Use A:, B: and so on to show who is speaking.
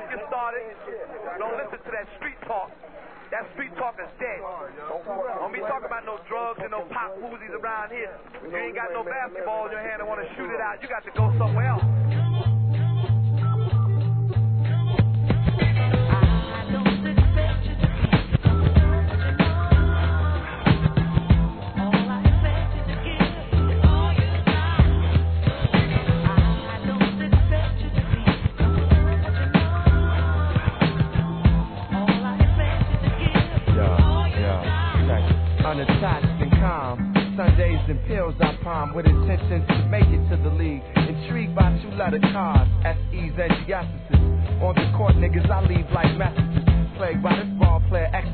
A: let's get started. Don't listen to that street talk. That street talk is dead. Don't be talking about no drugs and no pop Uzis around here. You ain't got no basketball in your hand and want to shoot it out. You got to go somewhere else.
B: Unattached and calm, Sundays and pills I palm with intentions to make it to the league. Intrigued by two-letter cards, SEs and Genesis. On the court, niggas, I leave like messages. Plagued by this ball player, X